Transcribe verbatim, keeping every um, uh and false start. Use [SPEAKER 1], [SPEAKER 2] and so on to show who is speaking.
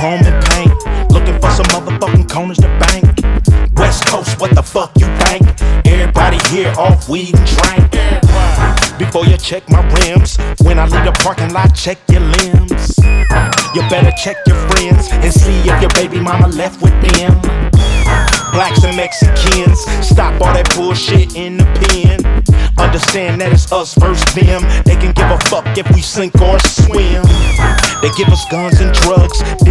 [SPEAKER 1] chrome and paint, looking for some motherfucking corners to bank. West Coast, what the fuck you think? Everybody here off weed and drink. Before you check my rims, when I leave the parking lot, check your limbs. You better check your friends and see if your baby mama left with them. Blacks and Mexicans, stop all that bullshit in the pen. Understand that it's us versus them. They can give a fuck if we sink or swim. They give us guns and drugs.